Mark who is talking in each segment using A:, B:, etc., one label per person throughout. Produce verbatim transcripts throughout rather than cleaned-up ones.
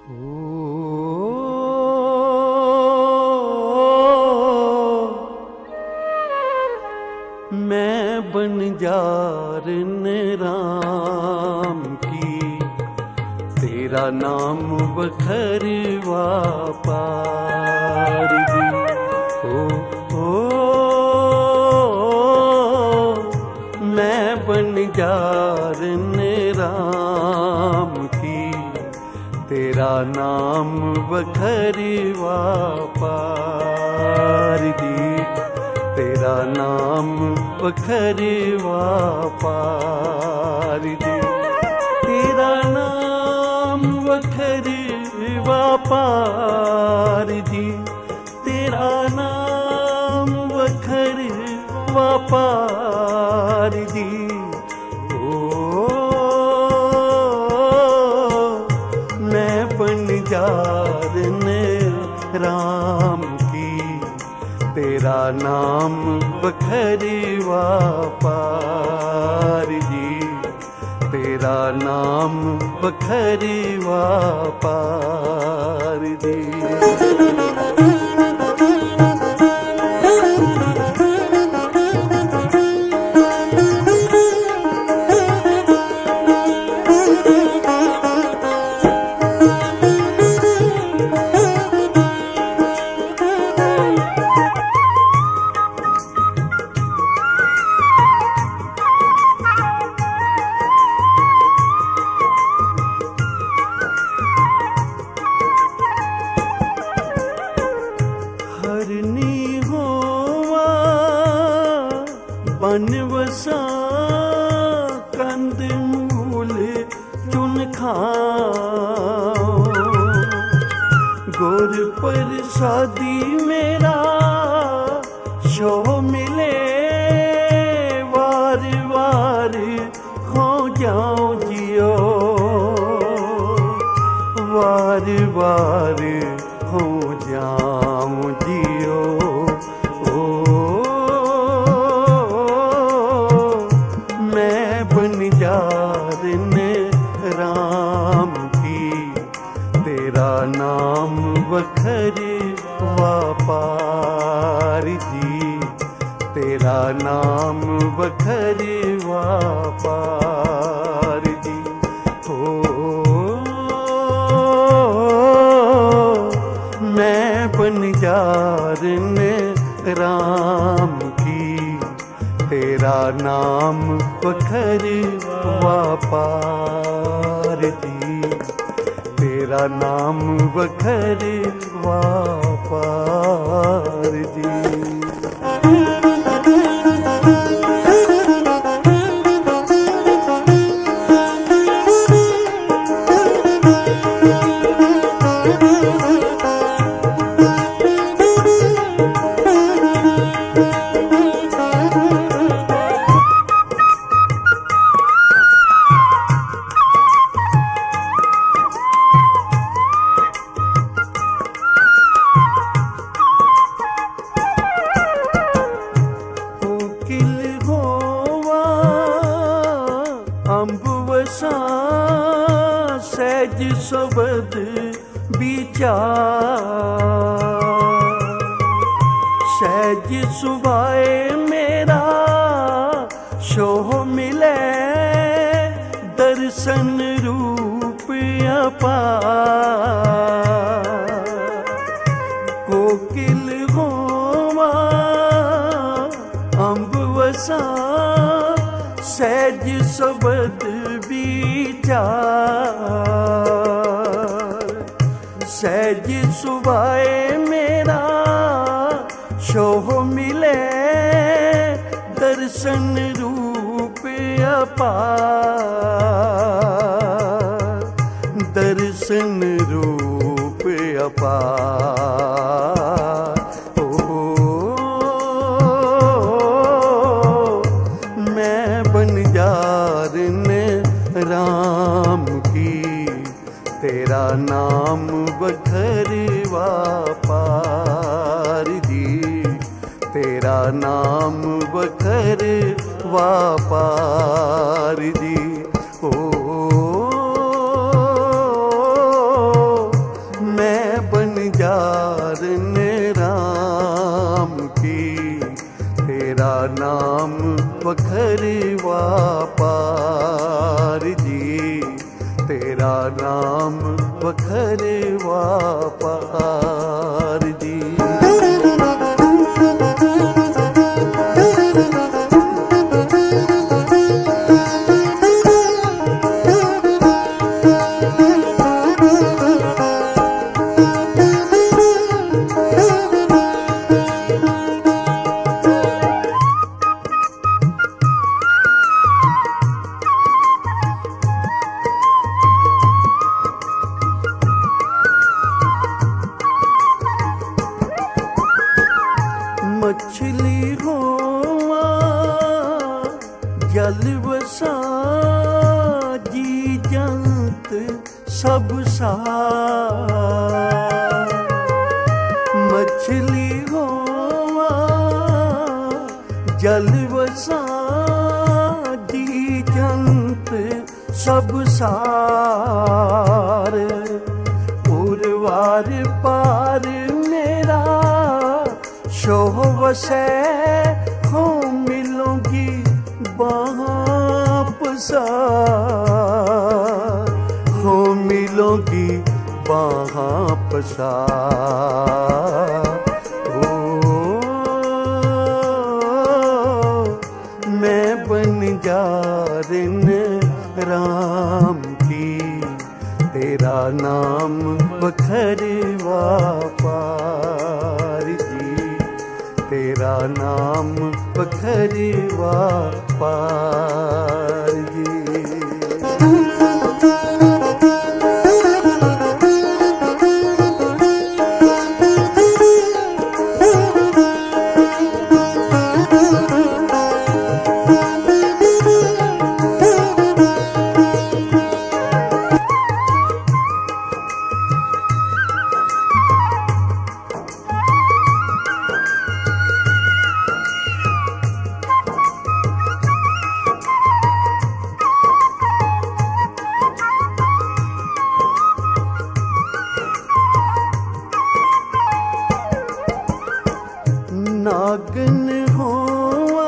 A: मैं बनजारन राम की, तेरा नाम बखरवा पार दी। ओ ओ मैं बनजारन राम की, तेरा नाम बखरवा पार दी। तेरा नाम बखरवा पार दी। तेरा नाम बखरवा पार दी। तेरा नाम बखरवा पार दी। ओ मैं बनजारन राम की, तेरा नाम बखरवा पार दी। तेरा नाम बखरवा पार दी। हरनी होवा बनवसा, कंद मूल चुन खाओ। गुर प्रसादी मेरा शो मिले, वार वार खो जाओ जियो। वार वार खो जाओ जियो। ओ मैं बनजारन राम की, तेरा नाम बखरवा पार दी। तेरा नाम बखरवा पार दी। मैं बनजारन राम की, तेरा नाम बखरवा पार दी। तेरा नाम बखरवा पार दी। अम्बवसा सहज शब्द विचार, सहज सुभाए मेरा शोह मिले, दर्शन रूप अपार। कोकिल होवा अम्बवसा, सहज शब्द विचार। सहज सुभाए मेरा शोह मिले, दर्शन रूप अपार। दर्शन रूप अपार। बनजारन राम की, तेरा नाम बखरवा पार दी। तेरा नाम बखरवा पार दी। ओ बखरवा पार जी, तेरा नाम बखरवा पार जी। मछली होवा जल बसा जी जंत सब सार। मछली होवा जल बसा जी जंत सब सार। उर्वार पार मेरा शोह वसे हो मिलूंगी बाहाँ पसार, हो मिलूंगी बाहाँ पसार। ओ मैं बन जारिन राम की, तेरा नाम बखरवा पार जी, तेरा नाम बखरवा पार जी। नागन होवा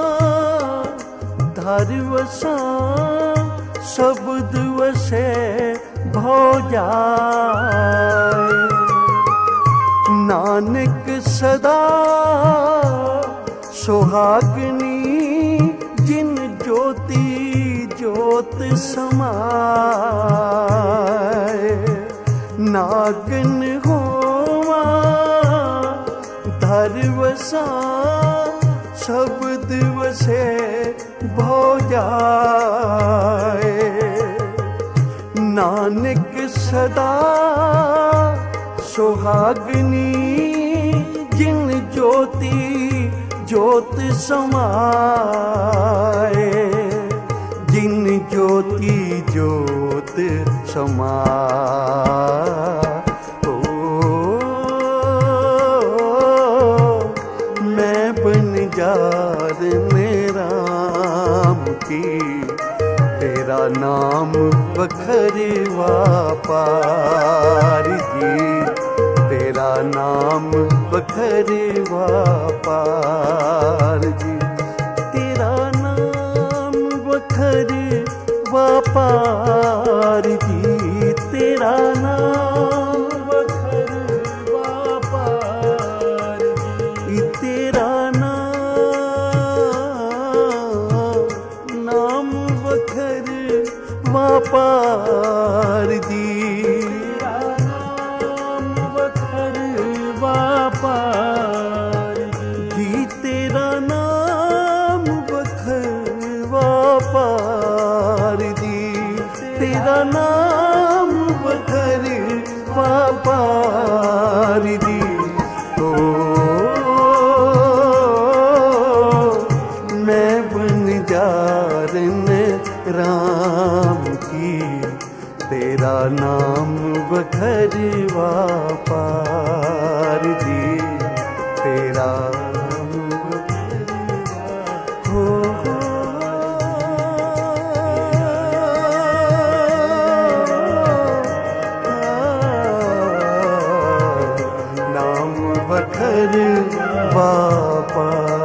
A: धर वसा शब्द वसे भो जाए। नानक सदा सुहागनी जिन ज्योति ज्योत समाए। नागन होवा धर वसा शब्द वसे भो जाए। नानक सदा सुहागनी जिन ज्योति ज्योत समाए। जिन ज्योति ज्योत समाए। जारिन राम की, तेरा नाम बखरवा पार जी, तेरा नाम बखरवा पार जी। तेरा नाम बखरवा पार जी, तेरा नाम बखरवा पार जी। तेरा पार दी, नाम बखरवा पार दी, तेरा नाम बखरवा पार दी, तेरा नाम बखरवा पार दी। तो मैं बन जारिन राम की, तेरा नाम बखरवा पार जी, तेरा नाम बखरवा हो, हो नाम बखरवा पार।